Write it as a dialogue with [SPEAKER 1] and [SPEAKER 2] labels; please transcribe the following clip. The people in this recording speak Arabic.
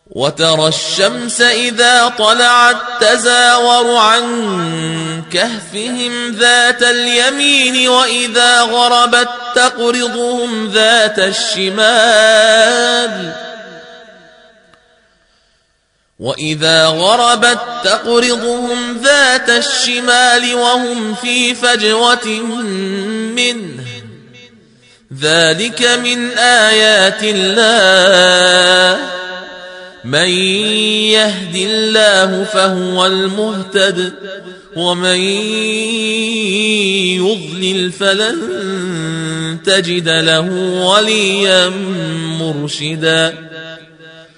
[SPEAKER 1] وترى الشمس إذا طلعت تزاور عن كهفهم ذات اليمين وإذا غربت تقرضهم ذات الشمال وهم في فجوة منه ذلك من آيات الله من يهد الله فهو المهتد ومن يضلل فلن تجد له وليا مرشدا